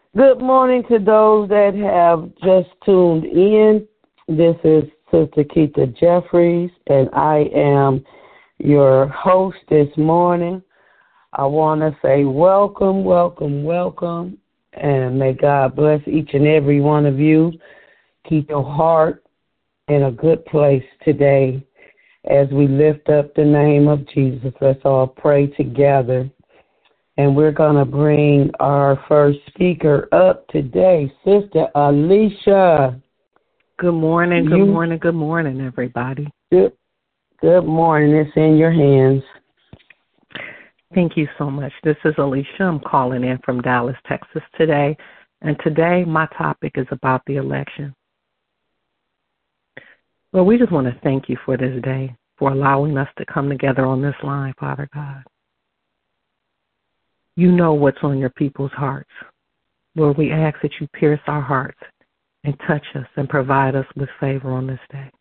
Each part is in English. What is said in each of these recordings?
Good morning to those that have just tuned in. This is Sister Keita Jeffries, and I am your host this morning. I want to say welcome, welcome, welcome, and may God bless each and every one of you. Keep your heart in a good place today as we lift up the name of Jesus. Let's all pray together. And we're going to bring our first speaker up today, Sister Alicia. Good morning, good morning, everybody. Good morning. It's in your hands. Thank you so much. This is Alicia. I'm calling in from Dallas, Texas today. And today my topic is about the election. Well, we just want to thank you for this day, for allowing us to come together on this line, Father God. You know what's on your people's hearts. Lord, we ask that you pierce our hearts and touch us and provide us with favor on this day.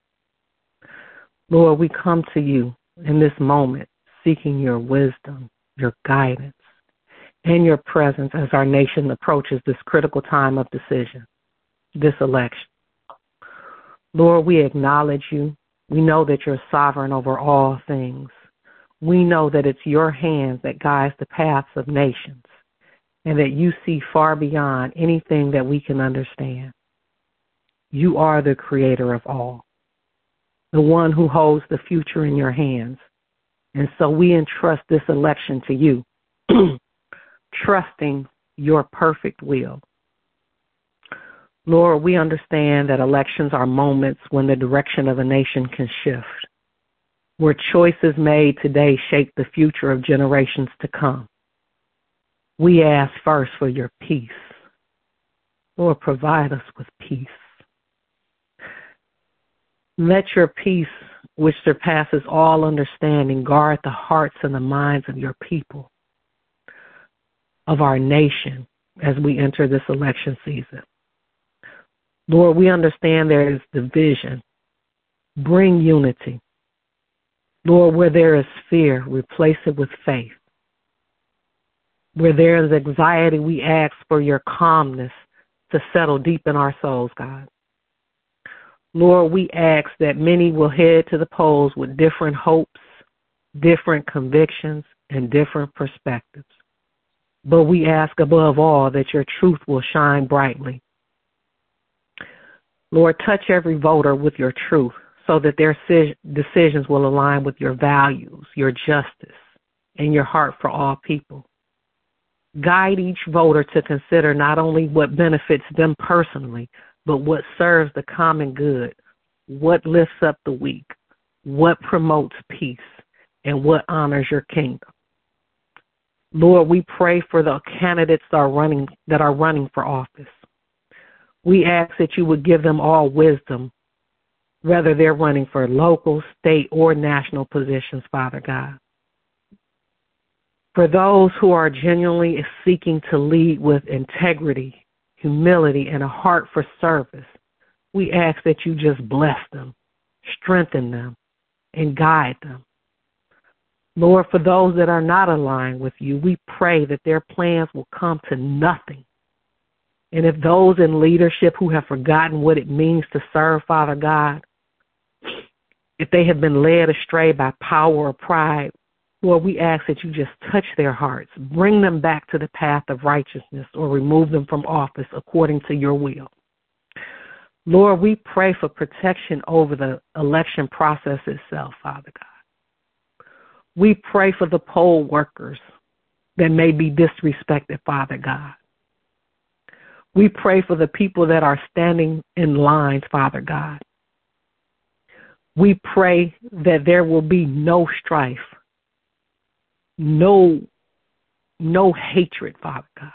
Lord, we come to you in this moment seeking your wisdom, your guidance, and your presence as our nation approaches this critical time of decision, this election. Lord, we acknowledge you. We know that you're sovereign over all things. We know that it's your hands that guides the paths of nations and that you see far beyond anything that we can understand. You are the creator of all, the one who holds the future in your hands. And so we entrust this election to you, trusting your perfect will. Lord, we understand that elections are moments when the direction of a nation can shift, where choices made today shape the future of generations to come. We ask first for your peace. Lord, provide us with peace. Let your peace, which surpasses all understanding, guard the hearts and the minds of your people, of our nation, as we enter this election season. Lord, we understand there is division. Bring unity. Lord, where there is fear, replace it with faith. Where there is anxiety, we ask for your calmness to settle deep in our souls, God. Lord, we ask that many will head to the polls with different hopes, different convictions, and different perspectives. But we ask above all that your truth will shine brightly. Lord, touch every voter with your truth, so that their decisions will align with your values, your justice, and your heart for all people. Guide each voter to consider not only what benefits them personally, but what serves the common good, what lifts up the weak, what promotes peace, and what honors your kingdom. Lord, we pray for the candidates that are running for office. We ask that you would give them all wisdom, whether they're running for local, state, or national positions, Father God. For those who are genuinely seeking to lead with integrity, humility, and a heart for service, we ask that you just bless them, strengthen them, and guide them. Lord, for those that are not aligned with you, we pray that their plans will come to nothing. And if those in leadership who have forgotten what it means to serve, Father God, if they have been led astray by power or pride, Lord, we ask that you just touch their hearts, bring them back to the path of righteousness, or remove them from office according to your will. Lord, we pray for protection over the election process itself, Father God. We pray for the poll workers that may be disrespected, Father God. We pray for the people that are standing in lines, Father God. We pray that there will be no strife, no hatred, Father God.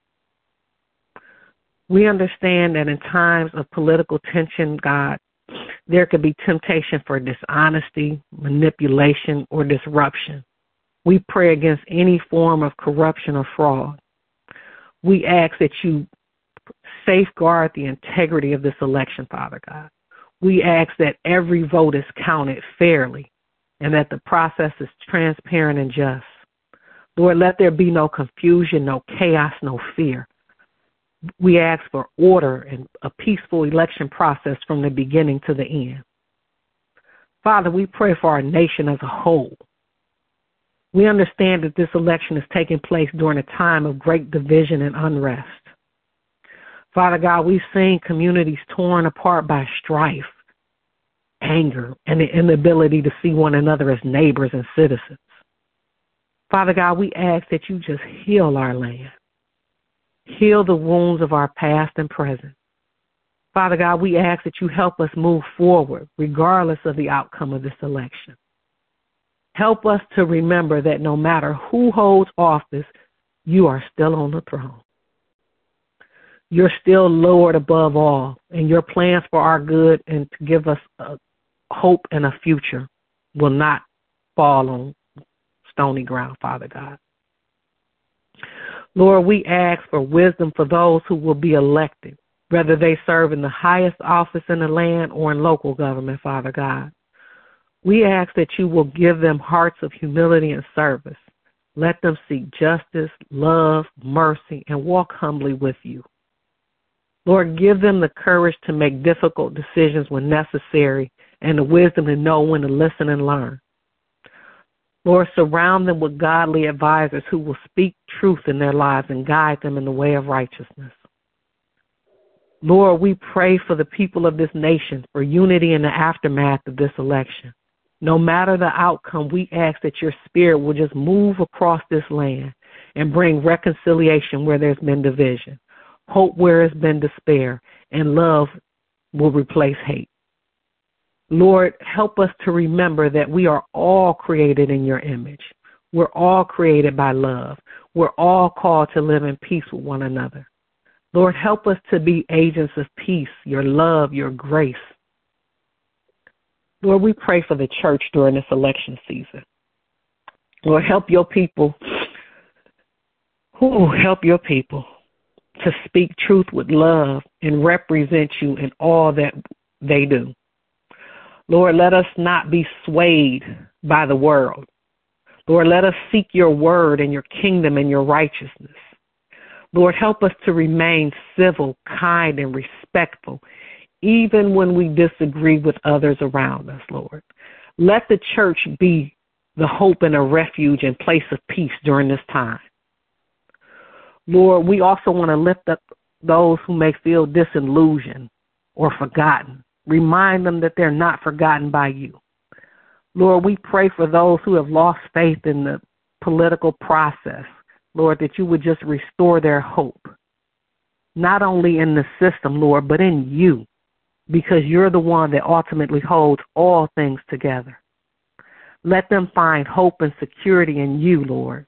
We understand that in times of political tension, God, there could be temptation for dishonesty, manipulation, or disruption. We pray against any form of corruption or fraud. We ask that you safeguard the integrity of this election, Father God. We ask that every vote is counted fairly and that the process is transparent and just. Lord, let there be no confusion, no chaos, no fear. We ask for order and a peaceful election process from the beginning to the end. Father, we pray for our nation as a whole. We understand that this election is taking place during a time of great division and unrest. Father God, we've seen communities torn apart by strife, anger, and the inability to see one another as neighbors and citizens. Father God, we ask that you just heal our land. Heal the wounds of our past and present. Father God, we ask that you help us move forward regardless of the outcome of this election. Help us to remember that no matter who holds office, you are still on the throne. You're still Lord above all, and your plans for our good and to give us a hope and a future will not fall on stony ground, Father God. Lord, we ask for wisdom for those who will be elected, whether they serve in the highest office in the land or in local government, Father God. We ask that you will give them hearts of humility and service. Let them seek justice, love, mercy, and walk humbly with you. Lord, give them the courage to make difficult decisions when necessary and the wisdom to know when to listen and learn. Lord, surround them with godly advisors who will speak truth in their lives and guide them in the way of righteousness. Lord, we pray for the people of this nation for unity in the aftermath of this election. No matter the outcome, we ask that your spirit will just move across this land and bring reconciliation where there's been division, hope where there's been despair, and love will replace hate. Lord, help us to remember that we are all created in your image. We're all created by love. We're all called to live in peace with one another. Lord, help us to be agents of peace, your love, your grace. Lord, we pray for the church during this election season. Lord, help your people. Help your people to speak truth with love and represent you in all that they do. Lord, let us not be swayed by the world. Lord, let us seek your word and your kingdom and your righteousness. Lord, help us to remain civil, kind, and respectful, even when we disagree with others around us, Lord. Let the church be the hope and a refuge and place of peace during this time. Lord, we also want to lift up those who may feel disillusioned or forgotten. Remind them that they're not forgotten by you. Lord, we pray for those who have lost faith in the political process, Lord, that you would just restore their hope, not only in the system, Lord, but in you, because you're the one that ultimately holds all things together. Let them find hope and security in you, Lord.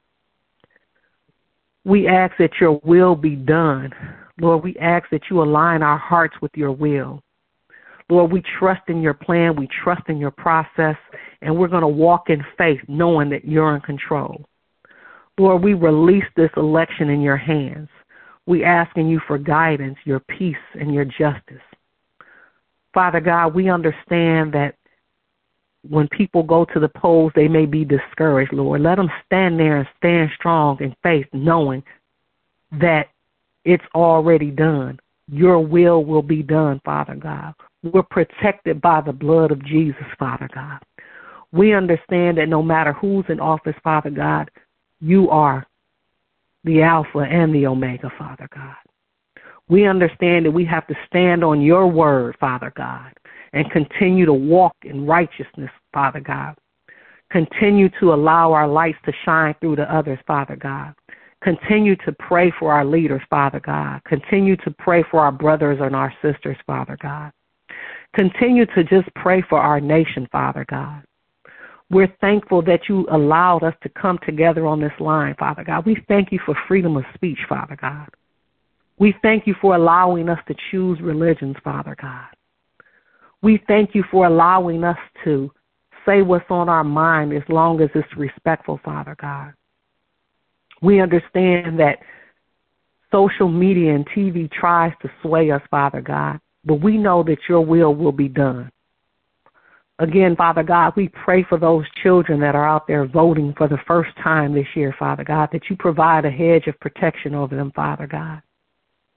We ask that your will be done. Lord, we ask that you align our hearts with your will. Lord, we trust in your plan, we trust in your process, and we're going to walk in faith knowing that you're in control. Lord, we release this election in your hands. We asking you for guidance, your peace, and your justice. Father God, we understand that when people go to the polls, they may be discouraged, Lord. Let them stand there and stand strong in faith, knowing that it's already done. Your will be done, Father God. We're protected by the blood of Jesus, Father God. We understand that no matter who's in office, Father God, you are the Alpha and the Omega, Father God. We understand that we have to stand on your word, Father God, and continue to walk in righteousness, Father God. Continue to allow our lights to shine through to others, Father God. Continue to pray for our leaders, Father God. Continue to pray for our brothers and our sisters, Father God. Continue to just pray for our nation, Father God. We're thankful that you allowed us to come together on this line, Father God. We thank you for freedom of speech, Father God. We thank you for allowing us to choose religions, Father God. We thank you for allowing us to say what's on our mind as long as it's respectful, Father God. We understand that social media and TV tries to sway us, Father God, but we know that your will be done. Again, Father God, we pray for those children that are out there voting for the first time this year, Father God, that you provide a hedge of protection over them, Father God.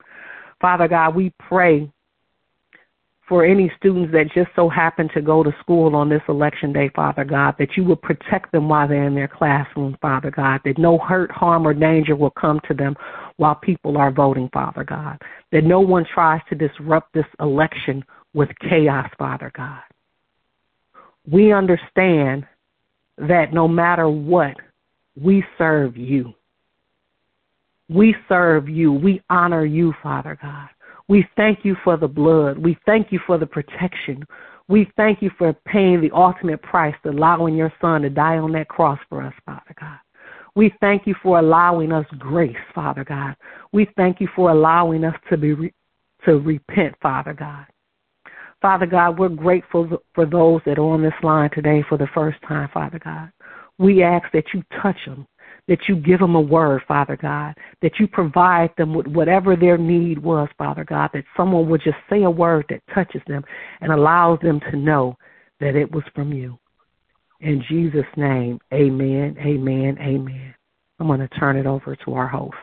Father God, we pray for any students that just so happen to go to school on this election day, Father God, that you will protect them while they're in their classroom, Father God, that no hurt, harm, or danger will come to them while people are voting, Father God, that no one tries to disrupt this election with chaos, Father God. We understand that no matter what, we serve you. We serve you. We honor you, Father God. We thank you for the blood. We thank you for the protection. We thank you for paying the ultimate price, allowing your son to die on that cross for us, Father God. We thank you for allowing us grace, Father God. We thank you for allowing us to repent, Father God. Father God, we're grateful for those that are on this line today for the first time, Father God. We ask that you touch them, that you give them a word, Father God, that you provide them with whatever their need was, Father God, that someone would just say a word that touches them and allows them to know that it was from you. In Jesus' name, amen, amen, amen. I'm going to turn it over to our host.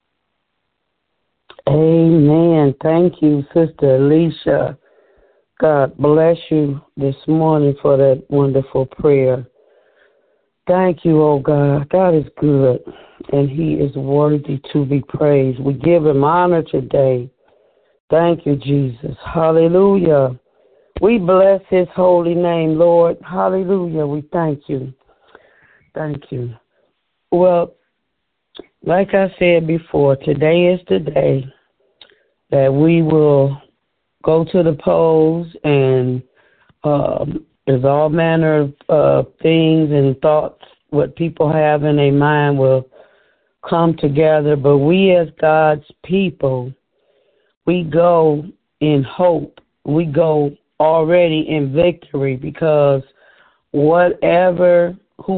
Amen. Thank you, Sister Alicia. God bless you this morning for that wonderful prayer. Thank you, oh God. God is good, and he is worthy to be praised. We give him honor today. Thank you, Jesus. Hallelujah. We bless his holy name, Lord. Hallelujah. We thank you. Thank you. Well, like I said before, today is the day that we will go to the polls, and there's all manner of things and thoughts what people have in their mind will come together. But we as God's people, we go in hope. We go already in victory, because whatever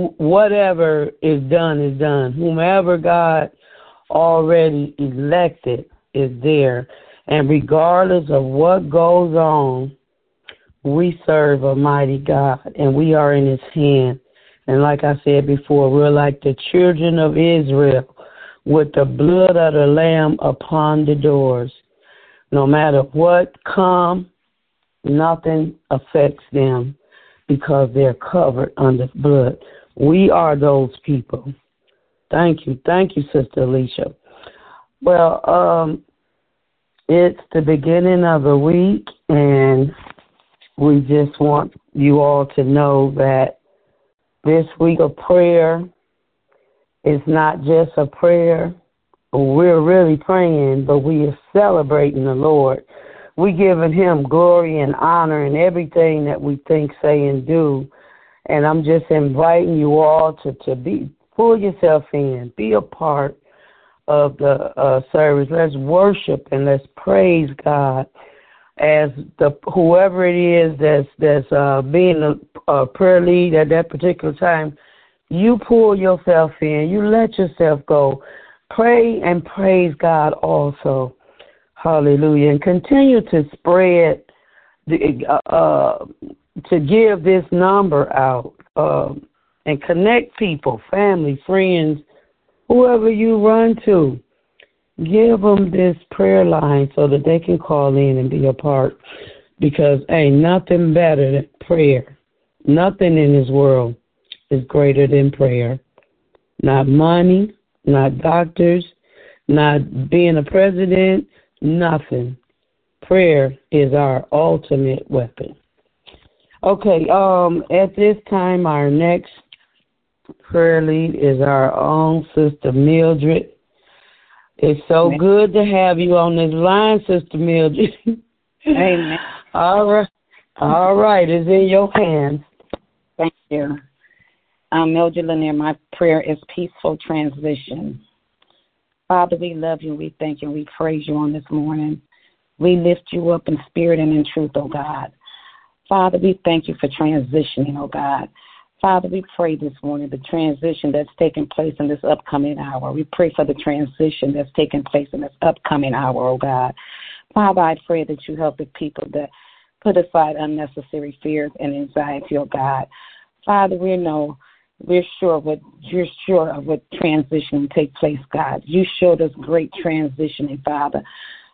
is done. Whomever God already elected is there. And regardless of what goes on, we serve a mighty God, and we are in his hand. And like I said before, we're like the children of Israel with the blood of the Lamb upon the doors. No matter what comes, nothing affects them because they're covered under blood. We are those people. Thank you. Thank you, Sister Alicia. Well, it's the beginning of the week, and we just want you all to know that this week of prayer is not just a prayer. We're really praying, but we are celebrating the Lord. We're giving him glory and honor in everything that we think, say, and do. And I'm just inviting you all to pull yourself in, be a part of the service. Let's worship and let's praise God as whoever it is that's being a prayer lead at that particular time. You pull yourself in. You let yourself go. Pray and praise God also. Hallelujah. And continue to spread, to give this number out and connect people, family, friends, whoever you run to. Give them this prayer line so that they can call in and be a part, because ain't nothing better than prayer. Nothing in this world is greater than prayer. Not money, not doctors, not being a president, nothing. Prayer is our ultimate weapon. Okay, at this time, our next prayer lead is our own Sister Mildred. It's so good to have you on this line, Sister Mildred. Amen. All right, it's in your hands. Thank you. I'm Mildred Lanier. My prayer is peaceful transition. Father, we love you, we thank you, we praise you on this morning. We lift you up in spirit and in truth, oh God. Father, we thank you for transitioning, oh God. Father, we pray this morning the transition that's taking place in this upcoming hour. We pray for the transition that's taking place in this upcoming hour, oh God. Father, I pray that you help the people that put aside unnecessary fears and anxiety, oh God. Father, we're sure of what transition will take place, God. You showed us great transitioning, Father.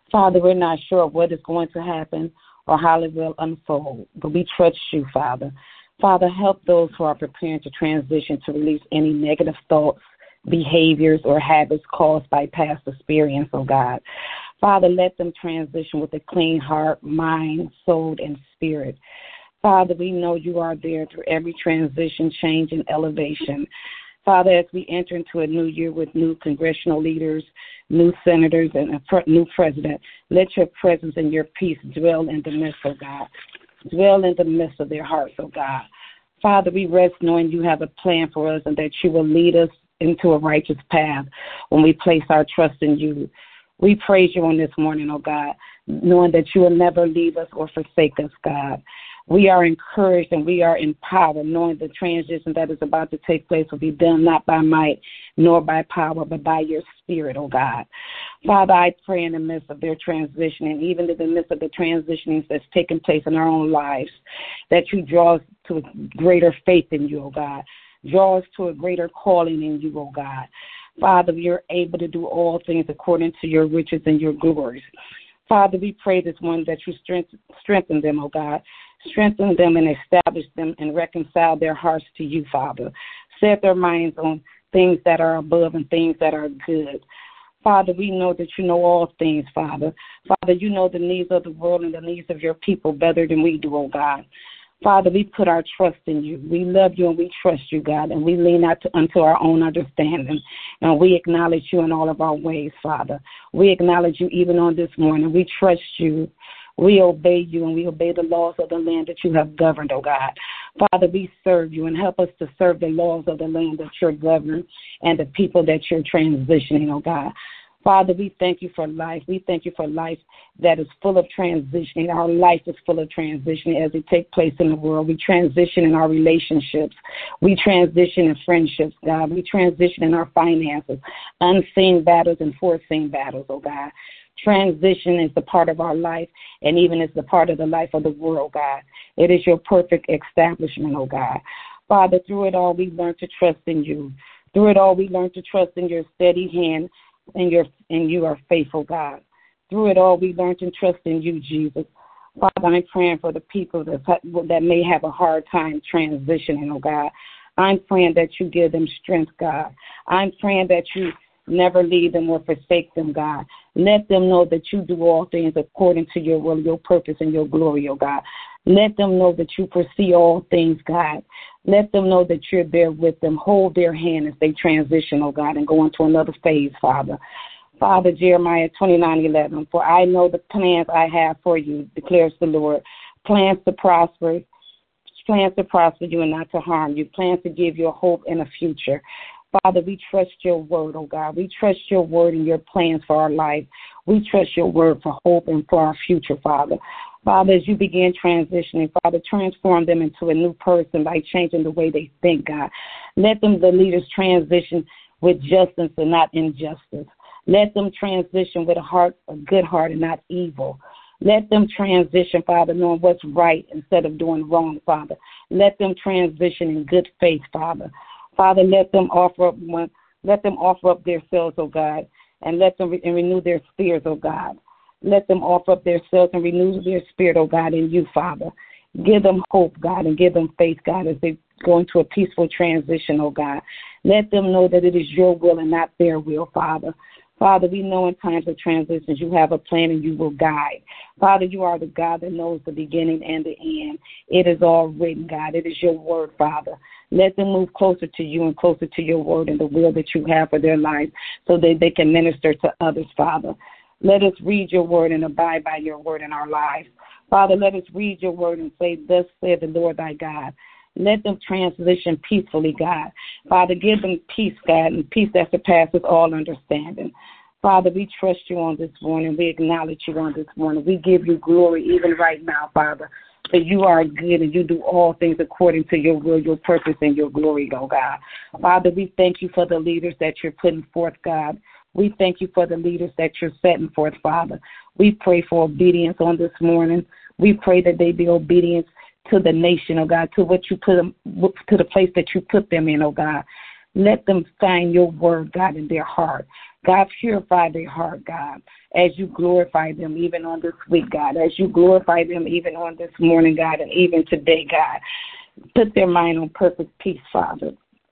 Father, we're not sure what is going to happen or how it will unfold, but we trust you, Father. Father, help those who are preparing to transition to release any negative thoughts, behaviors, or habits caused by past experience, oh God. Father, let them transition with a clean heart, mind, soul, and spirit. Father, we know you are there through every transition, change, and elevation. Father, as we enter into a new year with new congressional leaders, new senators, and a new president, let your presence and your peace dwell in the midst, oh God. Dwell in the midst of their hearts, oh God. Father, we rest knowing you have a plan for us and that you will lead us into a righteous path when we place our trust in you. We praise you on this morning, oh God, knowing that you will never leave us or forsake us, God. We are encouraged and we are empowered, knowing the transition that is about to take place will be done not by might nor by power, but by your spirit, oh God. Father, I pray in the midst of their transition and even in the midst of the transitionings that's taking place in our own lives, that you draw us to a greater faith in you, oh God. Draw us to a greater calling in you, oh God. Father, you're able to do all things according to your riches and your glories. Father, we pray this morning that you strengthen them, oh God. Strengthen them and establish them and reconcile their hearts to you, Father. Set their minds on things that are above and things that are good. Father, we know that you know all things, Father. Father, you know the needs of the world and the needs of your people better than we do, oh God. Father, we put our trust in you. We love you and we trust you, God, and we lean out unto our own understanding, and we acknowledge you in all of our ways, Father. We acknowledge you even on this morning. We trust you. We obey you, and we obey the laws of the land that you have governed, oh God. Father, we serve you, and help us to serve the laws of the land that you're governing and the people that you're transitioning, oh God. Father, we thank you for life. We thank you for life that is full of transitioning. Our life is full of transitioning as it takes place in the world. We transition in our relationships. We transition in friendships, God. We transition in our finances, unseen battles and foreseen battles, oh God. Transition is the part of our life, and even is the part of the life of the world, God. It is your perfect establishment, oh God. Father, through it all, we learn to trust in you. Through it all, we learn to trust in your steady hand, and you are faithful, God. Through it all, we learn to trust in you, Jesus. Father, I'm praying for the people that may have a hard time transitioning, oh God. I'm praying that you give them strength, God. I'm praying that you never leave them or forsake them, God. Let them know that you do all things according to your will, your purpose, and your glory, oh God. Let them know that you foresee all things, God. Let them know that you're there with them. Hold their hand as they transition, oh God, and go into another phase, Father. Father, Jeremiah 29:11, for I know the plans I have for you, declares the Lord. Plans to prosper you and not to harm you. Plans to give you a hope and a future. Father, we trust your word, oh God. We trust your word and your plans for our life. We trust your word for hope and for our future, Father. Father, as you begin transitioning, Father, transform them into a new person by changing the way they think, God. Let them, the leaders, transition with justice and not injustice. Let them transition with a good heart and not evil. Let them transition, Father, knowing what's right instead of doing wrong, Father. Let them transition in good faith, Father. Father, let them offer up their selves, oh God, and let them renew their spirits, oh God. Let them offer up their selves and renew their spirit, oh God, in you, Father. Give them hope, God, and give them faith, God, as they go into a peaceful transition, oh God. Let them know that it is your will and not their will, Father. Father, we know in times of transitions you have a plan and you will guide. Father, you are the God that knows the beginning and the end. It is all written, God. It is your word, Father. Let them move closer to you and closer to your word and the will that you have for their lives so that they can minister to others, Father. Let us read your word and abide by your word in our lives. Father, let us read your word and say, thus said the Lord thy God. Let them transition peacefully, God. Father, give them peace, God, and peace that surpasses all understanding. Father, we trust you on this morning. We acknowledge you on this morning. We give you glory even right now, Father, for you are good and you do all things according to your will, your purpose, and your glory, oh God. Father, we thank you for the leaders that you're putting forth, God. We thank you for the leaders that you're setting forth, Father. We pray for obedience on this morning. We pray that they be obedient to the nation, oh God, to what you put them, to the place that you put them in, oh God. Let them find your word, God, in their heart. God, purify their heart, God, as you glorify them even on this week, God, as you glorify them even on this morning, God, and even today, God. Put their mind on perfect peace, Father.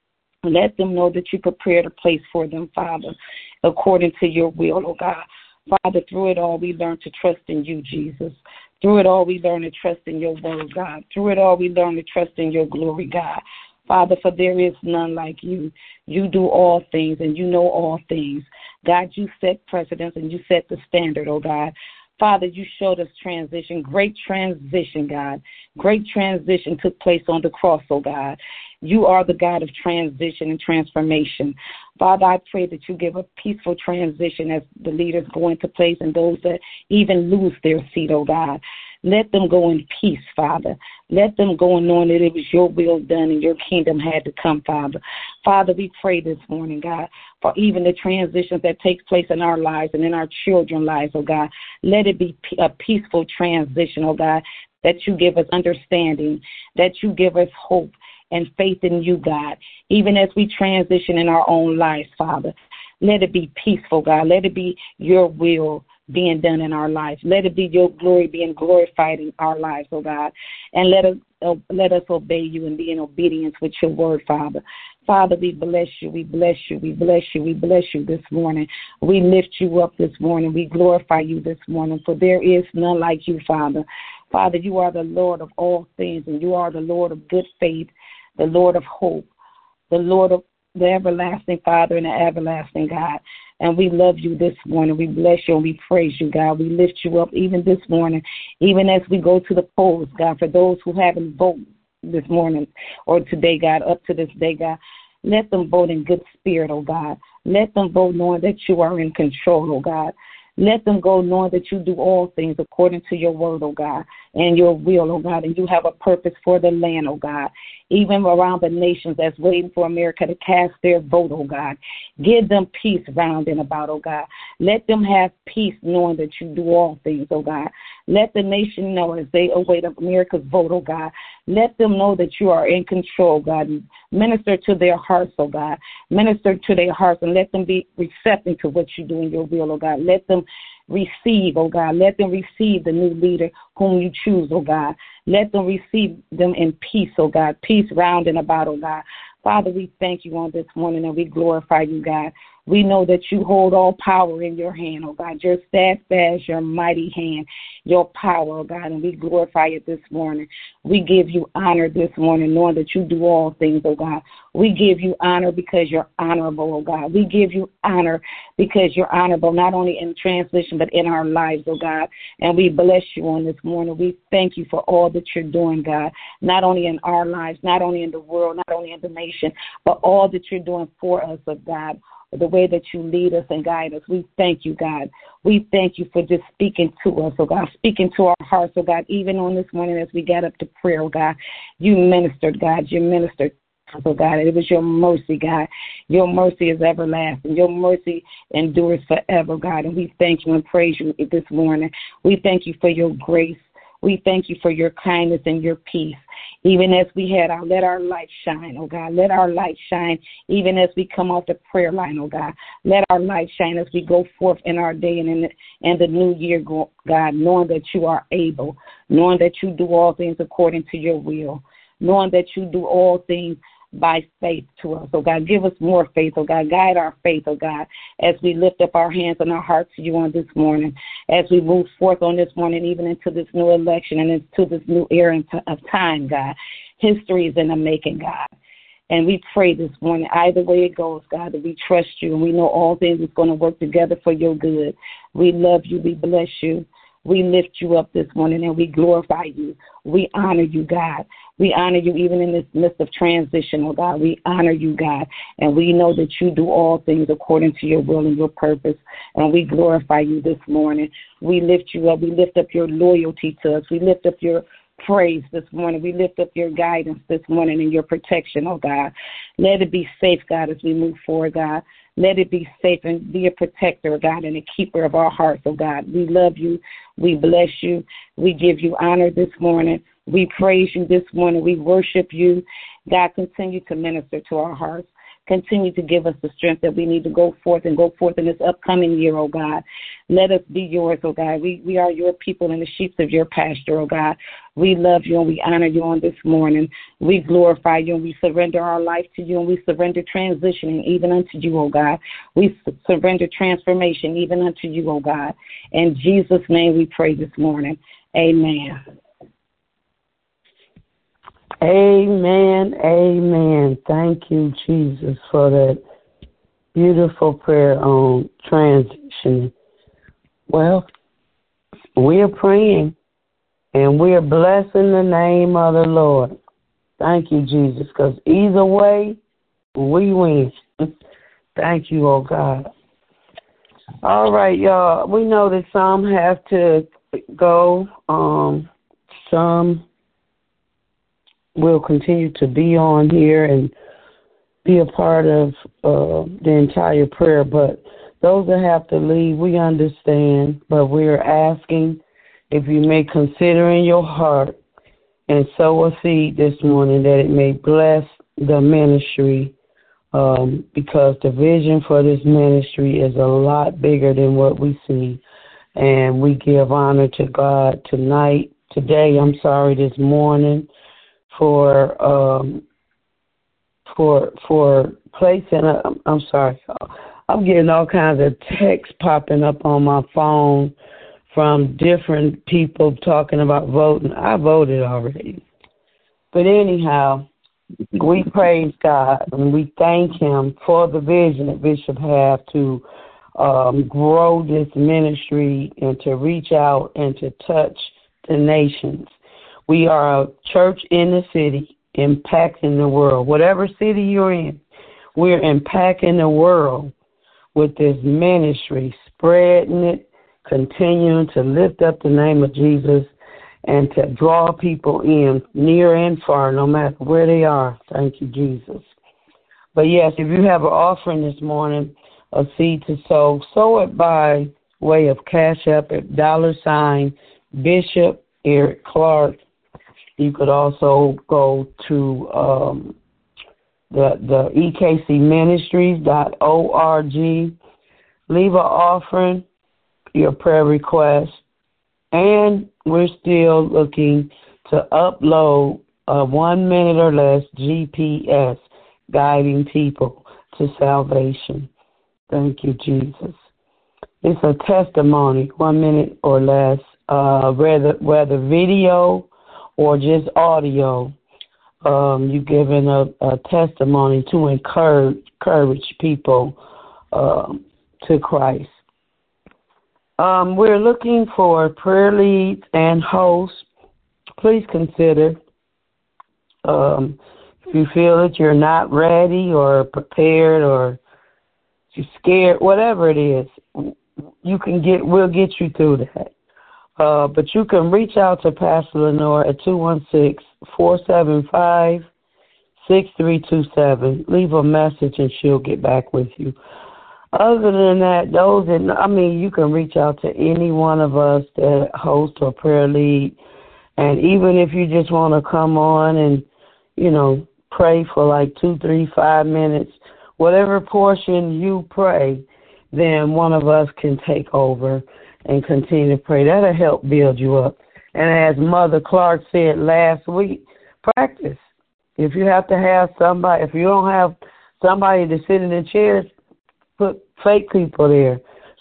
Let them know that you prepared a place for them, Father, according to your will, oh God. Father, through it all, we learn to trust in you, Jesus. Through it all, we learn to trust in your word, God. Through it all, we learn to trust in your glory, God. Father, for there is none like you. You do all things, and you know all things. God, you set precedents, and you set the standard, oh God. Father, you showed us transition, great transition, God. Great transition took place on the cross, oh God. You are the God of transition and transformation. Father, I pray that you give a peaceful transition as the leaders go into place and those that even lose their seat, oh God. Let them go in peace, Father. Let them go knowing that it was your will done and your kingdom had to come, Father. Father, we pray this morning, God, for even the transitions that take place in our lives and in our children's lives, oh God. Let it be a peaceful transition, oh God, that you give us understanding, that you give us hope and faith in you, God, even as we transition in our own lives, Father. Let it be peaceful, God. Let it be your will being done in our lives. Let it be your glory being glorified in our lives, oh God. And let us obey you and be in obedience with your word, Father. Father, we bless you, we bless you, we bless you, we bless you this morning. We lift you up this morning. We glorify you this morning, for there is none like you, Father. Father, you are the Lord of all things, and you are the Lord of good faith, the Lord of hope, the Lord of the everlasting Father and the everlasting God. And we love you this morning. We bless you and we praise you, God. We lift you up even this morning, even as we go to the polls, God, for those who haven't voted this morning or today, God, up to this day, God. Let them vote in good spirit, oh God. Let them vote knowing that you are in control, oh God. Let them go knowing that you do all things according to your word, oh God, and your will, oh God, and you have a purpose for the land, oh God, even around the nations that's waiting for America to cast their vote, oh God. Give them peace round and about, oh God. Let them have peace knowing that you do all things, oh God. Let the nation know as they await America's vote, oh God. Let them know that you are in control, God. Minister to their hearts, oh God. Minister to their hearts and let them be receptive to what you do in your will, oh God. Let them receive, oh God. Let them receive the new leader whom you choose, oh God. Let them receive them in peace, oh God. Peace round and about, oh God. Father, we thank you on this morning and we glorify you, God. We know that you hold all power in your hand, oh God, your steadfast, your mighty hand, your power, oh God, and we glorify it this morning. We give you honor this morning, knowing that you do all things, oh God. We give you honor because you're honorable, oh God. We give you honor because you're honorable, not only in translation, but in our lives, oh God. And we bless you on this morning. We thank you for all that you're doing, God, not only in our lives, not only in the world, not only in the nation, but all that you're doing for us, oh God. The way that you lead us and guide us. We thank you, God. We thank you for just speaking to us, oh God, speaking to our hearts, oh God, even on this morning as we got up to prayer, oh God. You ministered, God. You ministered, oh God. It was your mercy, God. Your mercy is everlasting. Your mercy endures forever, God. And we thank you and praise you this morning. We thank you for your grace. We thank you for your kindness and your peace. Even as we let our light shine, oh God. Let our light shine even as we come off the prayer line, oh God. Let our light shine as we go forth in our day and in the new year, God, knowing that you are able, knowing that you do all things according to your will, knowing that you do all things by faith to us, oh God. Give us more faith, oh God. Guide our faith, oh God, as we lift up our hands and our hearts to you on this morning, as we move forth on this morning, even into this new election and into this new era of time, God. History is in the making, God. And we pray this morning, either way it goes, God, that we trust you and we know all things is going to work together for your good. We love you. We bless you. We lift you up this morning and we glorify you. We honor you, God. We honor you even in this midst of transition, oh God. We honor you, God. And we know that you do all things according to your will and your purpose. And we glorify you this morning. We lift you up. We lift up your loyalty to us. We lift up your praise this morning. We lift up your guidance this morning and your protection, oh God. Let it be safe, God, as we move forward, God. Let it be safe and be a protector, God, and a keeper of our hearts, oh God. We love you. We bless you. We give you honor this morning. We praise you this morning. We worship you. God, continue to minister to our hearts. Continue to give us the strength that we need to go forth in this upcoming year, oh God. Let us be yours, oh God. We are your people and the sheep of your pasture, oh God. We love you and we honor you on this morning. We glorify you and we surrender our life to you and we surrender transitioning even unto you, oh God. We surrender transformation even unto you, oh God. In Jesus' name we pray this morning. Amen. Amen, amen. Thank you, Jesus, for that beautiful prayer on transition. Well, we are praying and we are blessing the name of the Lord. Thank you, Jesus, because either way, we win. Thank you, oh God. All right, y'all. We know that some have to go. Some will continue to be on here and be a part of the entire prayer. But those that have to leave, we understand. But we are asking if you may consider in your heart and sow a seed this morning that it may bless the ministry, because the vision for this ministry is a lot bigger than what we see. And we give honor to God this morning, for placing I'm getting all kinds of texts popping up on my phone from different people talking about voting. I voted already. But anyhow, we praise God and we thank him for the vision that Bishop have to grow this ministry and to reach out and to touch the nations. We are a church in the city, impacting the world. Whatever city you're in, we're impacting the world with this ministry, spreading it, continuing to lift up the name of Jesus and to draw people in near and far, no matter where they are. Thank you, Jesus. But yes, if you have an offering this morning, a seed to sow it by way of Cash App at $ Bishop Eric Clark. You could also go to the ekcministries.org. Leave an offering, your prayer request, and we're still looking to upload a 1 minute or less GPS guiding people to salvation. Thank you, Jesus. It's a testimony, 1 minute or less, whether video or just audio. You're giving a testimony to encourage people to Christ. We're looking for prayer leads and hosts. Please consider, if you feel that you're not ready or prepared or you're scared, whatever it is, we'll get you through that. But you can reach out to Pastor Lenore at 216-475-6327. Leave a message and she'll get back with you. Other than that, you can reach out to any one of us that hosts a prayer lead. And even if you just want to come on and, pray for like 2, 3, 5 minutes, whatever portion you pray, then one of us can take over and continue to pray. That'll help build you up. And as Mother Clark said last week, practice. If you have to have somebody, if you don't have somebody to sit in the chairs, put fake people there,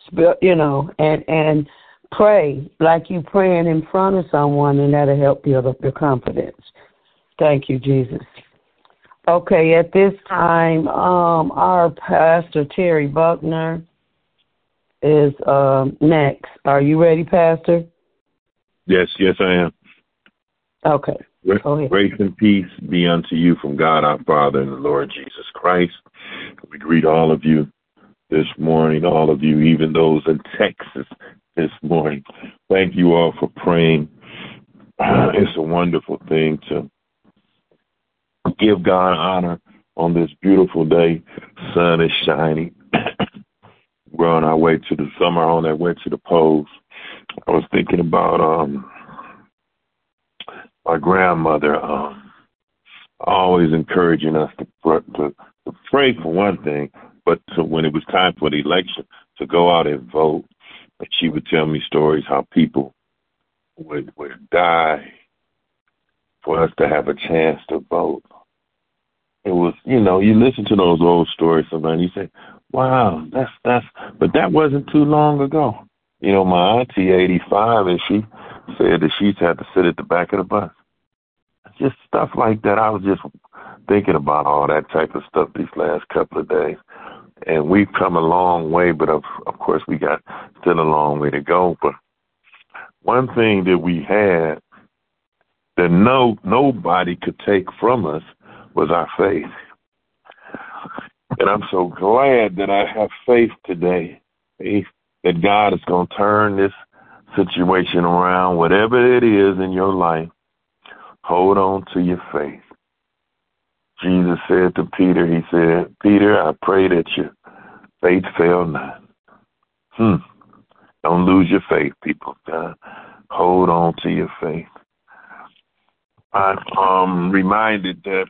and pray like you praying in front of someone, and that'll help build up your confidence. Thank you, Jesus. Okay, at this time, our Pastor Terry Buckner is next. Are you ready, Pastor? Yes, I am. Okay. Go ahead. Grace and peace be unto you from God our Father and the Lord Jesus Christ. We greet all of you this morning, all of you, even those in Texas this morning. Thank you all for praying. It's a wonderful thing to give God honor on this beautiful day. Sun is shining. We're on our way to the summer, on our way to the polls. I was thinking about my grandmother always encouraging us to to pray for one thing, but when it was time for the election, to go out and vote. And she would tell me stories how people would die for us to have a chance to vote. It was, you listen to those old stories sometimes, you say, wow, but that wasn't too long ago. My auntie, 85, and she said that she's had to sit at the back of the bus. Just stuff like that. I was just thinking about all that type of stuff these last couple of days. And we've come a long way, but of course we got still a long way to go. But one thing that we had that nobody could take from us was our faith. And I'm so glad that I have faith today, that God is going to turn this situation around. Whatever it is in your life, hold on to your faith. Jesus said to Peter, he said, Peter, I pray that your faith fail not. Don't lose your faith, people. Hold on to your faith. I'm reminded that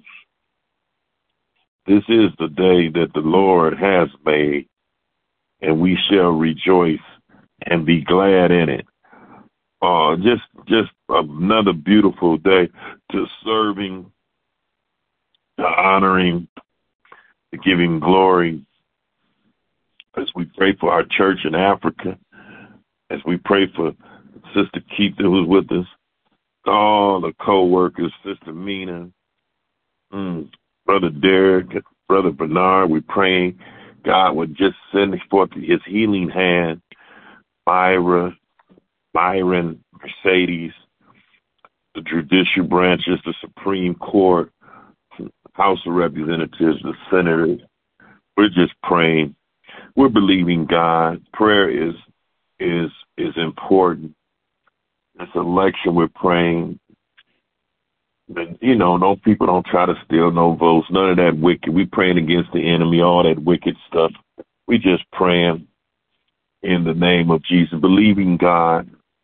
this is the day that the Lord has made, and we shall rejoice and be glad in it. Just another beautiful day to serving, to honoring, to giving glory. As we pray for our church in Africa, as we pray for Sister Keith who's with us, all the co-workers, Sister Mina, Brother Derek, Brother Bernard, we're praying God would just send forth his healing hand. Myra, Byron, Mercedes, the judicial branches, the Supreme Court, House of Representatives, the senators. We're just praying. We're believing God. Prayer is important. This election, we're praying. But, people don't try to steal no votes. None of that wicked. We're praying against the enemy, all that wicked stuff. We just praying in the name of Jesus, believing God.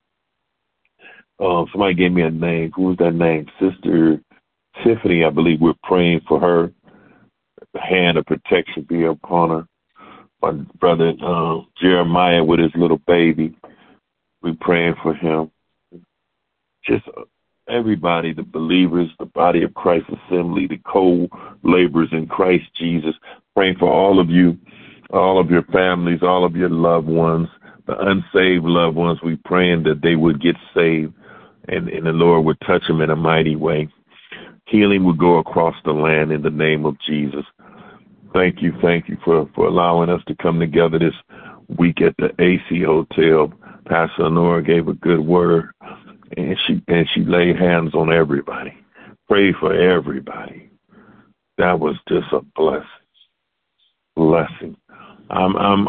Somebody gave me a name. Who was that name? Sister Tiffany, I believe. We're praying for her. The hand of protection be upon her. My brother Jeremiah with his little baby. We're praying for him. Just everybody, the believers, the body of Christ Assembly, the co-laborers in Christ Jesus. Praying for all of you, all of your families, all of your loved ones, the unsaved loved ones. We're praying that they would get saved and the Lord would touch them in a mighty way. Healing would go across the land in the name of Jesus. Thank you for allowing us to come together this week at the AC Hotel. Pastor Honora gave a good word, and she laid hands on everybody. Pray for everybody. That was just a blessing. I'm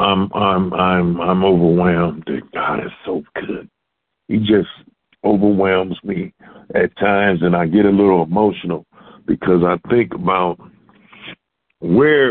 overwhelmed that God is so good. He just overwhelms me at times, and I get a little emotional because I think about where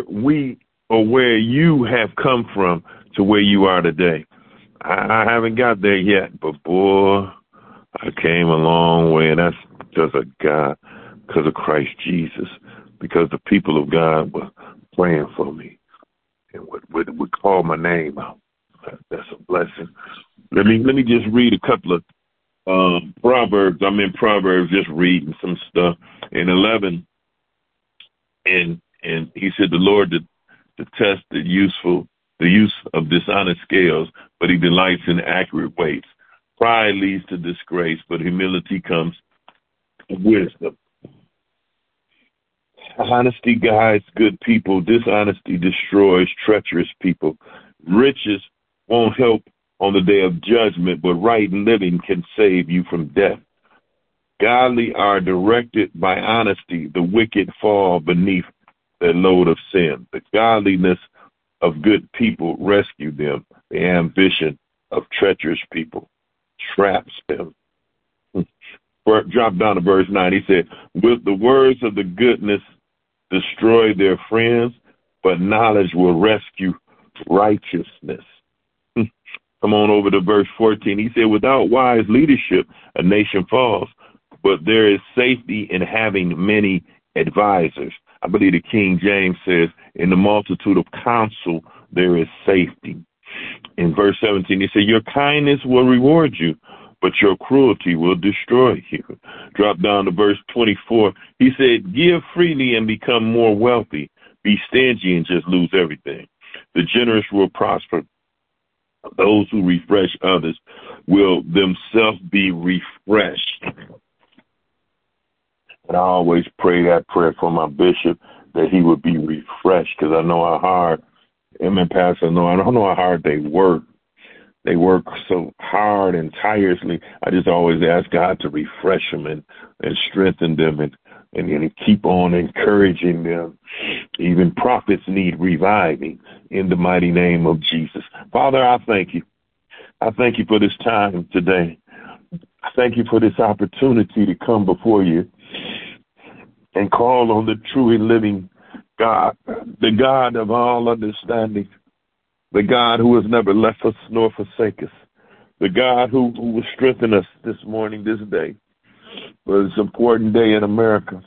you have come from to where you are today. I haven't got there yet, but boy, I came a long way, and that's because of God, because of Christ Jesus, because the people of God were praying for me and would call my name out. That's a blessing. Let me just read a couple of Proverbs. I'm in Proverbs just reading some stuff. In 11, and he said, the Lord detests the use of dishonest scales, but he delights in accurate weights. Pride leads to disgrace, but humility comes with wisdom. Honesty guides good people. Dishonesty destroys treacherous people. Riches won't help on the day of judgment, but right living can save you from death. Godly are directed by honesty. The wicked fall beneath their load of sin. The godliness of good people rescue them. The ambition of treacherous people traps them. Drop down to verse 9. He said, with the words of the goodness destroy their friends, but knowledge will rescue righteousness. Come on over to verse 14. He said, without wise leadership, a nation falls, but there is safety in having many advisors. I believe the King James says, in the multitude of counsel, there is safety. In verse 17, he said, your kindness will reward you, but your cruelty will destroy you. Drop down to verse 24. He said, give freely and become more wealthy. Be stingy and just lose everything. The generous will prosper. Those who refresh others will themselves be refreshed. And I always pray that prayer for my bishop, that he would be refreshed, because I know how hard, him and Pastor, I don't know how hard they work. They work so hard and tirelessly. I just always ask God to refresh them and strengthen them and keep on encouraging them. Even prophets need reviving in the mighty name of Jesus. Father, I thank you. I thank you for this time today. I thank you for this opportunity to come before you and call on the true and living God, the God of all understanding, the God who has never left us nor forsake us, the God who will strengthen us this morning, this day, for this important day in America.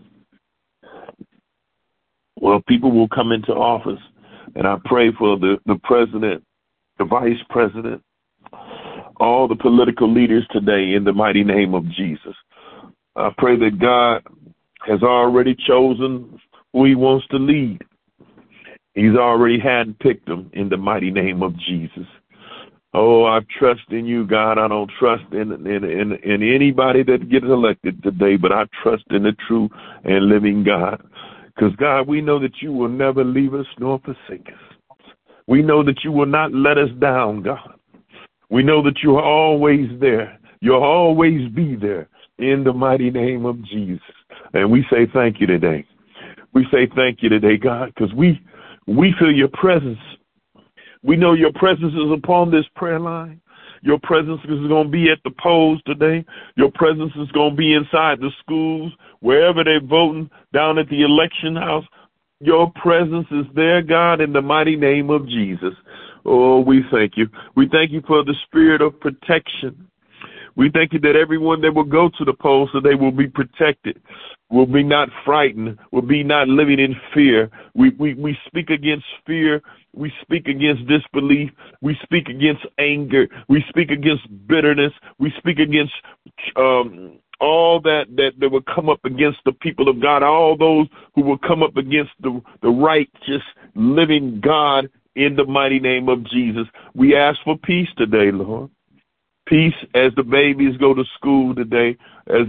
Well, people will come into office, and I pray for the president, the vice president, all the political leaders today in the mighty name of Jesus. I pray that God has already chosen who he wants to lead. He's already handpicked them in the mighty name of Jesus. Oh, I trust in you, God. I don't trust in anybody that gets elected today, but I trust in the true and living God. Because, God, we know that you will never leave us nor forsake us. We know that you will not let us down, God. We know that you are always there. You'll always be there in the mighty name of Jesus. And we say thank you today. We say thank you today, God, because we feel your presence. We know your presence is upon this prayer line. Your presence is going to be at the polls today. Your presence is going to be inside the schools, wherever they're voting, down at the election house. Your presence is there, God, in the mighty name of Jesus. Oh, we thank you. We thank you for the spirit of protection. We thank you that everyone that will go to the polls today will be protected, will be not frightened, will be not living in fear. We speak against fear. We speak against disbelief. We speak against anger. We speak against bitterness. We speak against all that will come up against the people of God, all those who will come up against the righteous, living God in the mighty name of Jesus. We ask for peace today, Lord. Peace as the babies go to school today, as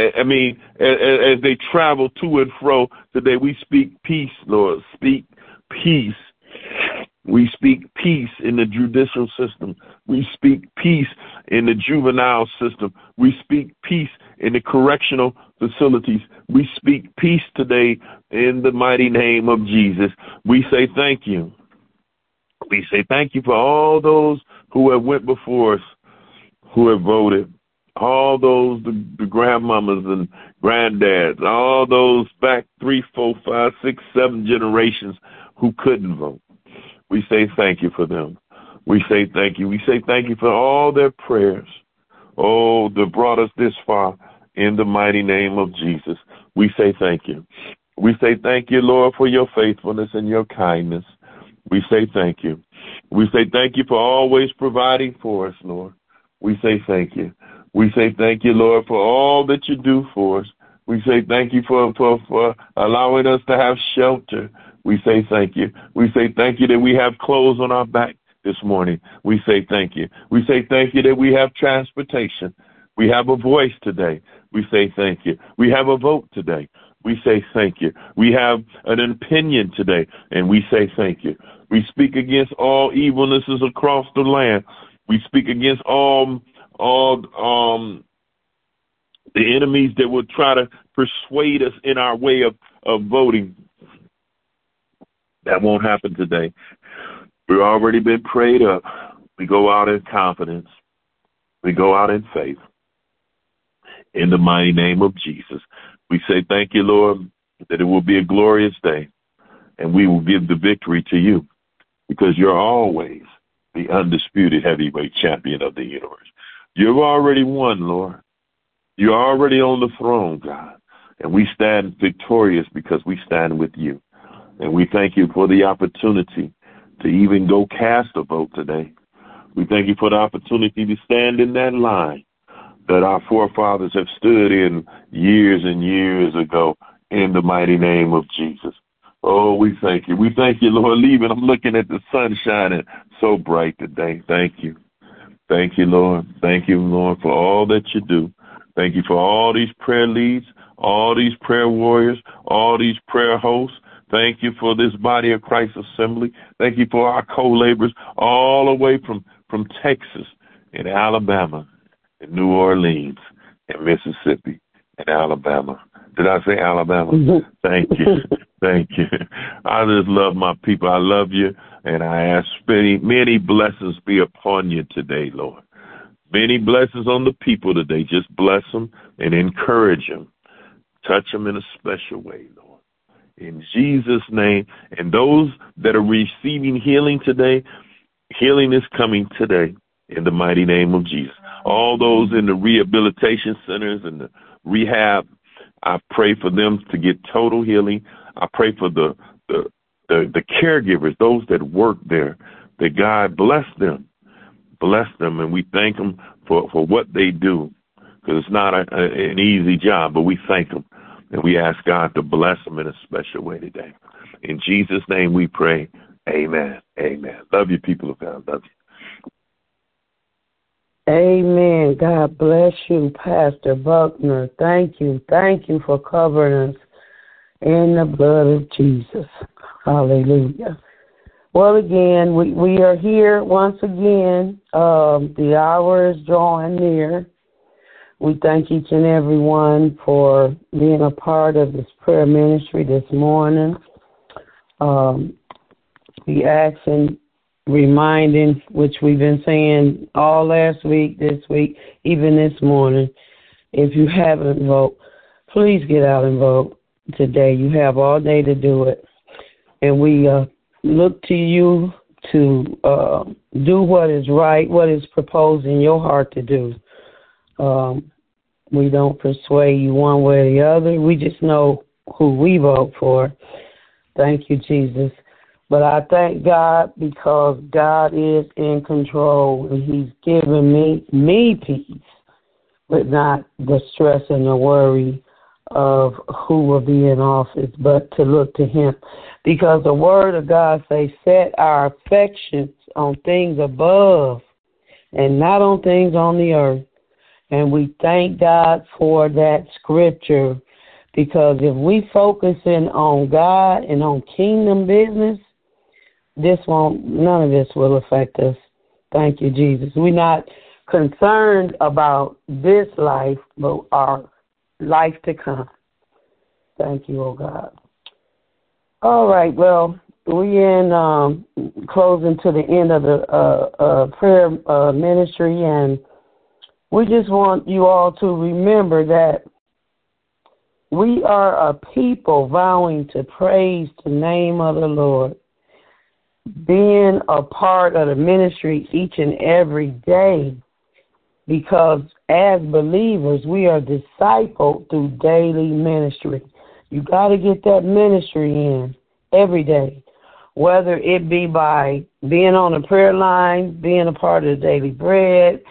they travel to and fro today. We speak peace, Lord. Speak peace. We speak peace in the judicial system. We speak peace in the juvenile system. We speak peace in the correctional facilities. We speak peace today in the mighty name of Jesus. We say thank you. We say thank you for all those who have went before us, who have voted, all those, the grandmamas and granddads, all those back 3, 4, 5, 6, 7 generations who couldn't vote. We say thank you for them. We say thank you. We say thank you for all their prayers. Oh, that brought us this far in the mighty name of Jesus. We say thank you. We say thank you, Lord, for your faithfulness and your kindness. We say thank you. We say thank you for always providing for us, Lord. We say thank you. We say thank you, Lord, for all that you do for us. We say thank you for allowing us to have shelter. We say thank you. We say thank you that we have clothes on our back this morning. We say thank you. We say thank you that we have transportation. We have a voice today. We say thank you. We have a vote today. We say thank you. We have an opinion today, and we say thank you. We speak against all evilnesses across the land. We speak against all the enemies that will try to persuade us in our way of voting. That won't happen today. We've already been prayed up. We go out in confidence. We go out in faith. In the mighty name of Jesus, we say thank you, Lord, that it will be a glorious day, and we will give the victory to you, because you're always the undisputed heavyweight champion of the universe. You've already won, Lord. You're already on the throne, God. And we stand victorious because we stand with you. And we thank you for the opportunity to even go cast a vote today. We thank you for the opportunity to stand in that line that our forefathers have stood in years and years ago in the mighty name of Jesus. Oh, we thank you. We thank you, Lord. Leaving, I'm looking at the sun shining so bright today. Thank you. Thank you, Lord. Thank you, Lord, for all that you do. Thank you for all these prayer leads, all these prayer warriors, all these prayer hosts. Thank you for this Body of Christ assembly. Thank you for our co-laborers all the way from Texas and Alabama and New Orleans and Mississippi and Alabama. Did I say Alabama? Mm-hmm. Thank you. Thank you. I just love my people. I love you. And I ask many blessings be upon you today, Lord. Many blessings on the people today. Just bless them and encourage them. Touch them in a special way, Lord. In Jesus' name. And those that are receiving healing today, healing is coming today in the mighty name of Jesus. All those in the rehabilitation centers and the rehab, I pray for them to get total healing. I pray for the caregivers, those that work there, that God bless them, and we thank them for what they do, because it's not an easy job, but we thank them, and we ask God to bless them in a special way today. In Jesus' name we pray, amen, amen. Love you, people of God. Love you. Amen. God bless you, Pastor Buckner. Thank you. Thank you for covering us in the blood of Jesus. Hallelujah. Well, again, we are here once again. The hour is drawing near. We thank each and every one for being a part of this prayer ministry this morning. We ask and reminding, which we've been saying all last week, this week, even this morning, if you haven't voted, please get out and vote today. You have all day to do it. And we look to you to do what is right, what is proposed in your heart to do. We don't persuade you one way or the other. We just know who we vote for. Thank you, Jesus. But I thank God because God is in control, and He's given me peace, but not the stress and the worry of who will be in office, but to look to Him. Because the Word of God says, set our affections on things above and not on things on the earth. And we thank God for that scripture, because if we focus in on God and on kingdom business, none of this will affect us. Thank you, Jesus. We're not concerned about this life, but our life to come. Thank you, oh God. All right, well, we're in closing to the end of the prayer ministry, and we just want you all to remember that we are a people vowing to praise the name of the Lord, being a part of the ministry each and every day, because as believers, we are discipled through daily ministry. You got to get that ministry in every day, whether it be by being on the prayer line, being a part of the daily bread,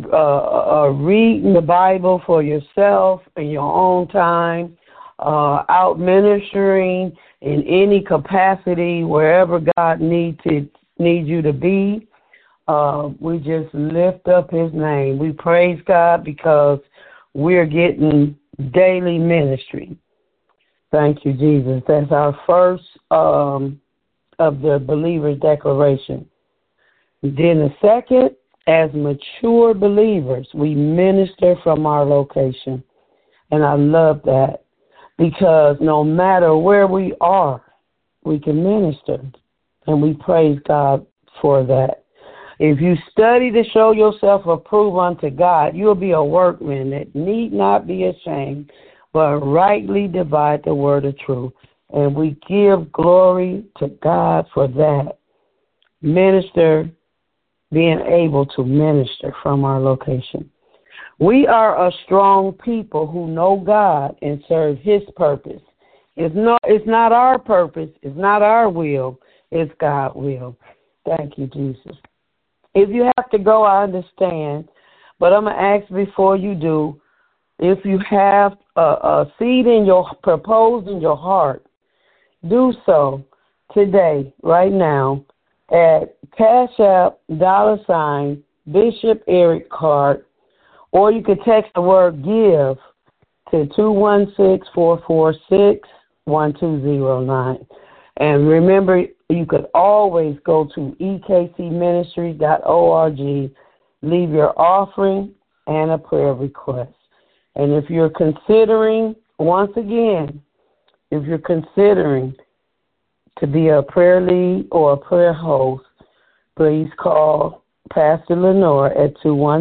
reading the Bible for yourself in your own time, out ministering in any capacity, wherever God needs you to be. We just lift up His name. We praise God because we're getting daily ministry. Thank you, Jesus. That's our first of the believer's declaration. Then the second, as mature believers, we minister from our location. And I love that, because no matter where we are, we can minister. And we praise God for that. If you study to show yourself approved unto God, you'll be a workman that need not be ashamed, but rightly divide the word of truth. And we give glory to God for that. Being able to minister from our location. We are a strong people who know God and serve His purpose. It's not our purpose. It's not our will. It's God's will. Thank you, Jesus. If you have to go, I understand. But I'm going to ask before you do, if you have a seed proposed in your heart, do so today, right now, at Cash App, $ Bishop Eric Card, or you can text the word GIVE to 216-446-1209. And remember, you could always go to ekcministries.org, leave your offering and a prayer request. And if you're considering, once again, if you're considering to be a prayer lead or a prayer host, please call Pastor Lenore at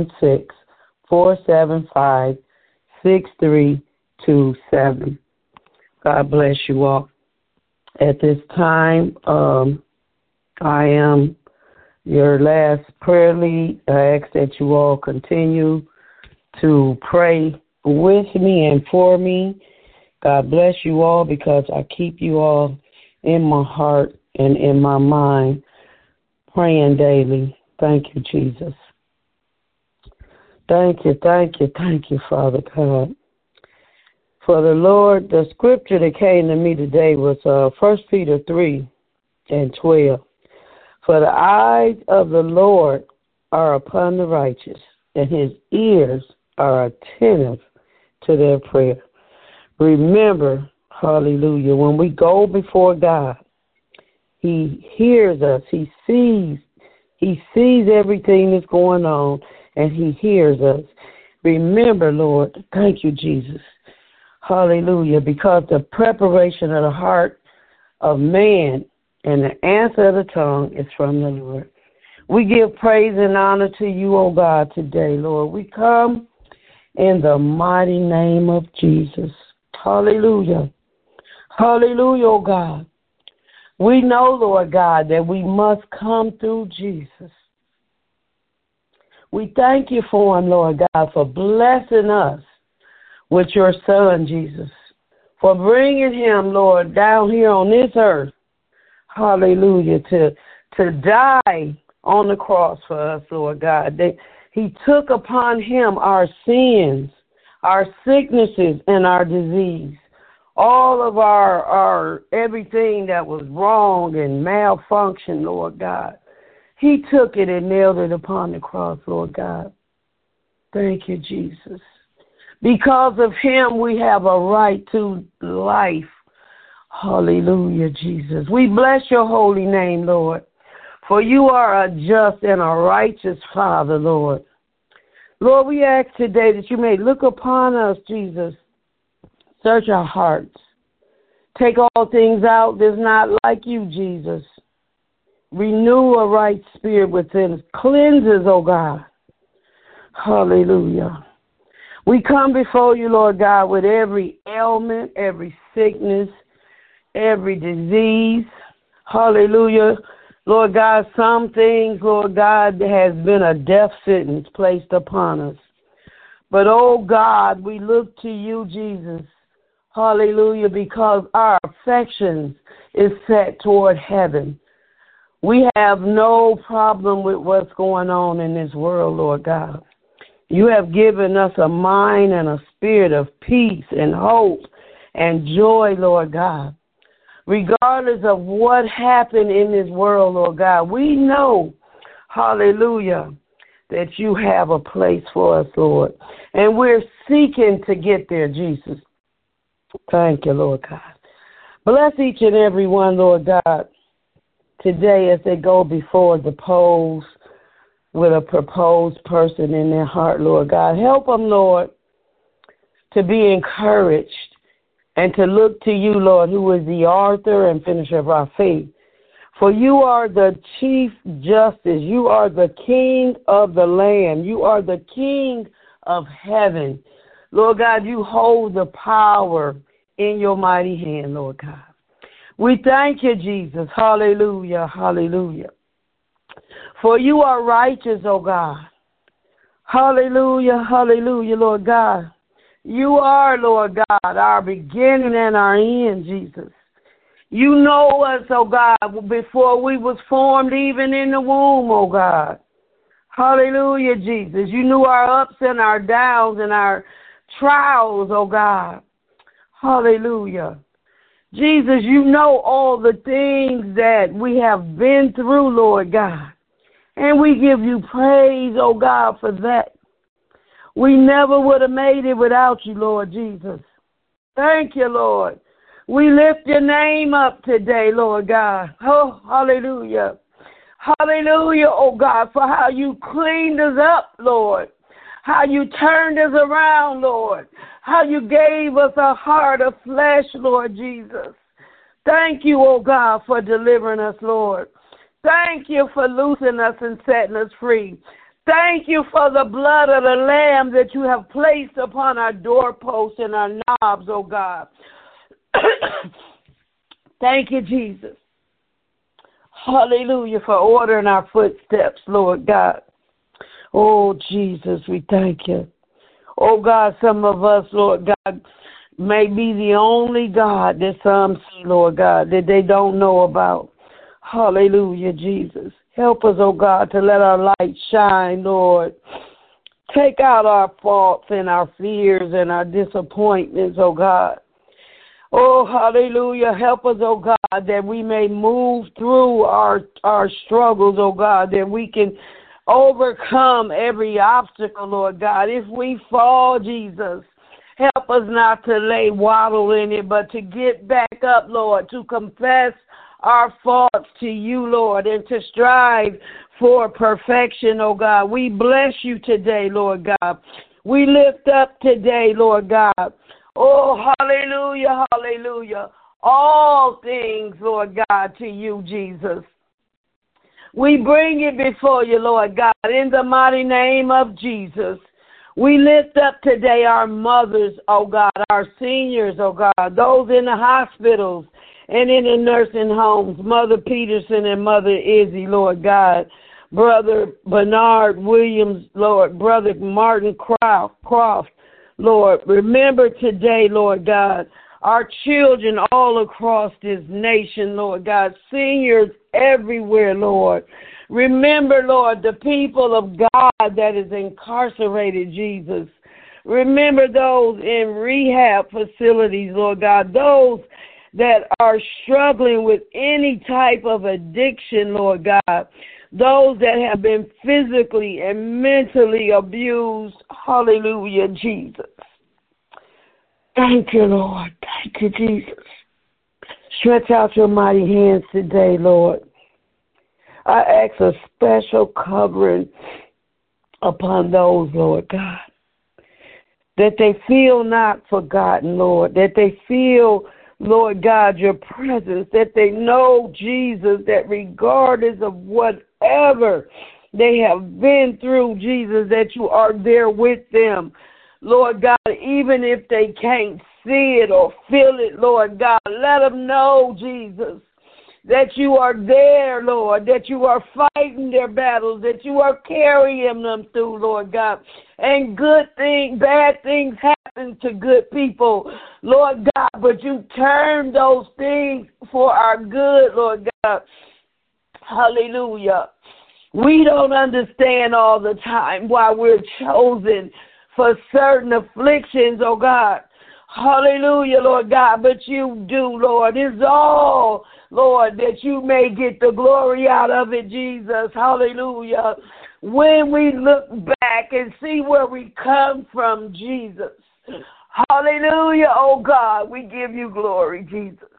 216-475-6327. God bless you all. At this time, I am your last prayer lead. I ask that you all continue to pray with me and for me. God bless you all, because I keep you all in my heart and in my mind, praying daily. Thank you, Jesus. Thank you, Father God. For the Lord, the scripture that came to me today was 1 Peter 3:12. For the eyes of the Lord are upon the righteous, and His ears are attentive to their prayer. Remember, hallelujah, when we go before God, He hears us. He sees everything that's going on, and He hears us. Remember, Lord, thank you, Jesus. Hallelujah, because the preparation of the heart of man and the answer of the tongue is from the Lord. We give praise and honor to you, O God, today, Lord. We come in the mighty name of Jesus. Hallelujah. Hallelujah, O God. We know, Lord God, that we must come through Jesus. We thank you for Him, Lord God, for blessing us with your Son, Jesus, for bringing Him, Lord, down here on this earth, hallelujah, to die on the cross for us, Lord God. He took upon Him our sins, our sicknesses, and our disease. All of our everything that was wrong and malfunction, Lord God. He took it and nailed it upon the cross, Lord God. Thank you, Jesus. Because of Him, we have a right to life. Hallelujah, Jesus. We bless your holy name, Lord, for you are a just and a righteous Father, Lord. Lord, we ask today that you may look upon us, Jesus. Search our hearts. Take all things out that's not like you, Jesus. Renew a right spirit within us. Cleanse us, oh God. Hallelujah. We come before you, Lord God, with every ailment, every sickness, every disease. Hallelujah. Lord God, some things, Lord God, there has been a death sentence placed upon us. But, oh God, we look to you, Jesus. Hallelujah, because our affections is set toward heaven. We have no problem with what's going on in this world, Lord God. You have given us a mind and a spirit of peace and hope and joy, Lord God. Regardless of what happened in this world, Lord God, we know, hallelujah, that you have a place for us, Lord. And we're seeking to get there, Jesus. Thank you, Lord God. Bless each and every one, Lord God, today as they go before the polls with a proposed person in their heart, Lord God. Help them, Lord, to be encouraged and to look to you, Lord, who is the author and finisher of our faith. For you are the Chief Justice. You are the King of the land. You are the King of heaven. Lord God, you hold the power in your mighty hand, Lord God. We thank you, Jesus. Hallelujah, hallelujah. For you are righteous, O God. Hallelujah, hallelujah, Lord God. You are, Lord God, our beginning and our end, Jesus. You know us, oh God, before we was formed even in the womb, oh God. Hallelujah, Jesus. You knew our ups and our downs and our trials, oh God. Hallelujah. Jesus, you know all the things that we have been through, Lord God. And we give you praise, oh God, for that. We never would have made it without you, Lord Jesus. Thank you, Lord. We lift your name up today, Lord God. Oh, hallelujah. Hallelujah, oh God, for how you cleaned us up, Lord. How you turned us around, Lord. How you gave us a heart of flesh, Lord Jesus. Thank you, oh God, for delivering us, Lord. Thank you for loosing us and setting us free. Thank you for the blood of the Lamb that you have placed upon our doorposts and our knobs, oh God. Thank you, Jesus. Hallelujah, for ordering our footsteps, Lord God. Oh, Jesus, we thank you. Oh, God, some of us, Lord God, may be the only God that some see, Lord God, that they don't know about. Hallelujah, Jesus. Help us, oh God, to let our light shine, Lord. Take out our faults and our fears and our disappointments, oh God. Oh, hallelujah. Help us, oh God, that we may move through our struggles, oh God, that we can overcome every obstacle, Lord God. If we fall, Jesus, help us not to lay waddle in it, but to get back up, Lord, to confess our faults to you, Lord, and to strive for perfection, oh God. We bless you today, Lord God. We lift up today, Lord God. Oh, hallelujah, hallelujah. All things, Lord God, to you, Jesus. We bring it before you, Lord God, in the mighty name of Jesus. We lift up today our mothers, oh God, our seniors, oh God, those in the hospitals and in the nursing homes, Mother Peterson and Mother Izzy, Lord God, Brother Bernard Williams, Lord, Brother Martin Croft, Lord. Remember today, Lord God, our children all across this nation, Lord God, seniors everywhere, Lord. Remember, Lord, the people of God that is incarcerated, Jesus. Remember those in rehab facilities, Lord God, those that are struggling with any type of addiction, Lord God, those that have been physically and mentally abused. Hallelujah, Jesus. Thank you, Lord. Thank you, Jesus. Stretch out your mighty hands today, Lord. I ask a special covering upon those, Lord God, that they feel not forgotten, Lord, that they feel, Lord God, your presence, that they know, Jesus, that regardless of whatever they have been through, Jesus, that you are there with them. Lord God, even if they can't see it or feel it, Lord God, let them know, Jesus, that you are there, Lord, that you are fighting their battles, that you are carrying them through, Lord God. And bad things happen to good people, Lord God, but you turn those things for our good, Lord God. Hallelujah. We don't understand all the time why we're chosen for certain afflictions, oh God. Hallelujah, Lord God, but you do, Lord. It's all, Lord, that you may get the glory out of it, Jesus. Hallelujah. When we look back and see where we come from, Jesus. Hallelujah, oh God, we give you glory, Jesus.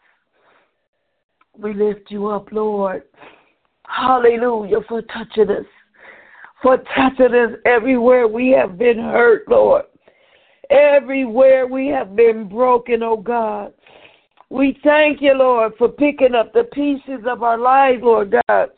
We lift you up, Lord. Hallelujah, for touching us. For touching us everywhere we have been hurt, Lord. Everywhere we have been broken, oh God. We thank you, Lord, for picking up the pieces of our lives, Lord God.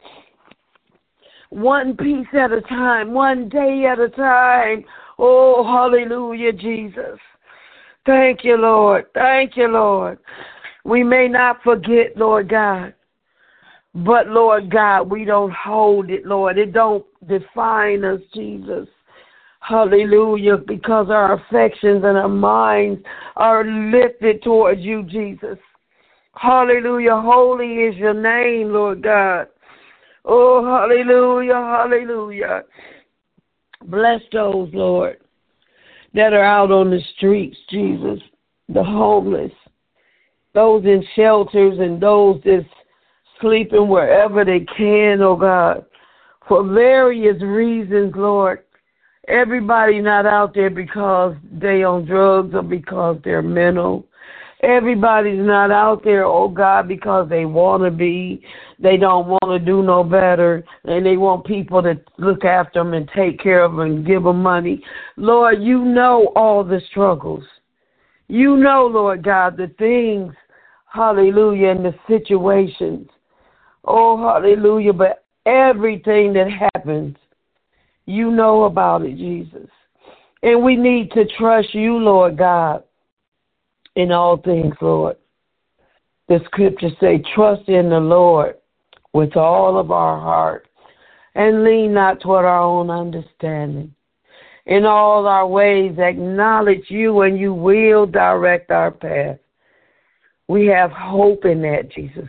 One piece at a time, one day at a time. Oh, hallelujah, Jesus. Thank you, Lord. Thank you, Lord. We may not forget, Lord God. But, Lord God, we don't hold it, Lord. It don't define us, Jesus. Hallelujah, because our affections and our minds are lifted towards you, Jesus. Hallelujah, holy is your name, Lord God. Oh, hallelujah, hallelujah. Bless those, Lord, that are out on the streets, Jesus, the homeless, those in shelters and those that's sleeping wherever they can, oh God, for various reasons, Lord. Everybody not out there because they on drugs or because they're mental. Everybody's not out there, oh God, because they want to be. They don't want to do no better, and they want people to look after them and take care of them and give them money. Lord, you know all the struggles. You know, Lord God, the things, hallelujah, and the situations. Oh, hallelujah, but everything that happens, you know about it, Jesus. And we need to trust you, Lord God, in all things, Lord. The scriptures say, trust in the Lord with all of our heart and lean not toward our own understanding. In all our ways, acknowledge you and you will direct our path. We have hope in that, Jesus.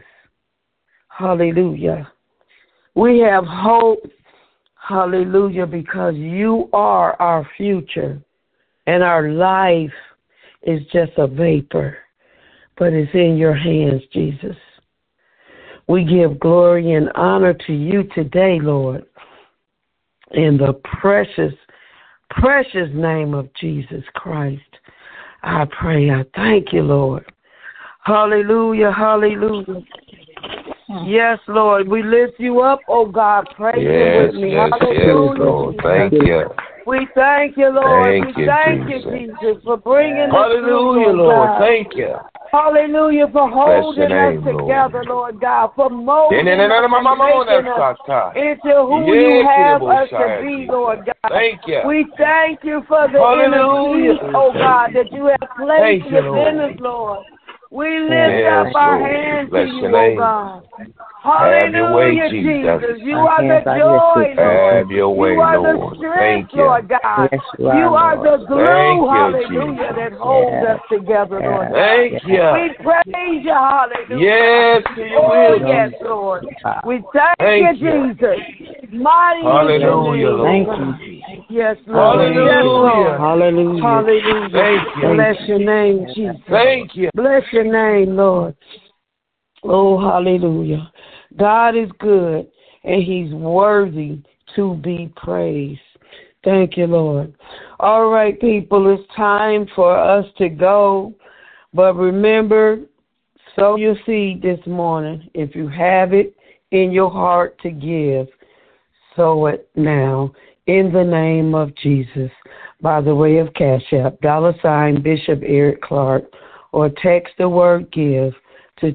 Hallelujah. We have hope, hallelujah, because you are our future and our life is just a vapor, but it's in your hands, Jesus. We give glory and honor to you today, Lord, in the precious, precious name of Jesus Christ. I pray, I thank you, Lord. Hallelujah, hallelujah. Yes, Lord, we lift you up, oh God. Praise you with me. Hallelujah. Lord. Thank you. We thank you, Lord. Thank we you, thank Jesus. you, Jesus, for bringing us Hallelujah, through, Lord. God. Thank you. Hallelujah, for holding name, us together, Lord God, for molding us and making us into who you have us to be, Lord God. Thank you. We thank you for the inner peace, oh God, that you have placed within us, Lord. We lift up our hands to you, oh God. Hallelujah, Jesus. You are the joy, Lord. Have your way, you are Lord. the strength, Thank you. Lord God. Yes, you are the glue, Thank you, hallelujah, Jesus. that holds us together, Lord God. Thank you. We praise you, hallelujah. Yes, to your Oh, will, yes, Jesus. Lord. We thank Thank you, you. Jesus. Mighty Hallelujah, is your Lord. name. Yes, Lord. Hallelujah. Yes, Lord. Hallelujah. Hallelujah. Thank you. Bless your name, Jesus. Thank you. Bless your name, Lord. Oh, hallelujah. God is good, and he's worthy to be praised. Thank you, Lord. All right, people, it's time for us to go. But remember, sow your seed this morning. If you have it in your heart to give, sow it now in the name of Jesus by the way of Cash App, $ Bishop Eric Clark, or text the word give to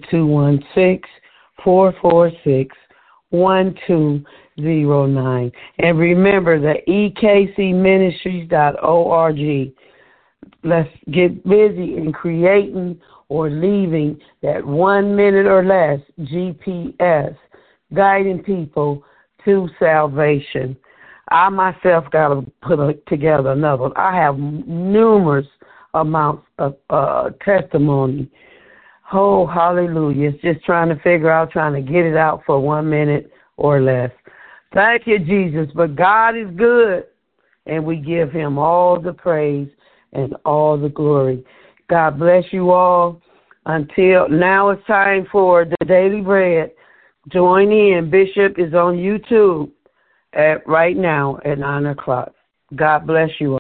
216-446-1209. And remember the ekcministries.org. Let's get busy in creating or leaving that 1 minute or less GPS, guiding people to salvation. I myself got to put together another one. I have numerous amounts of testimony. Oh, hallelujah. It's just trying to get it out for 1 minute or less. Thank you, Jesus. But God is good, and we give him all the praise and all the glory. God bless you all. Until now, it's time for the Daily Bread. Join in. Bishop is on YouTube right now at 9 o'clock. God bless you all.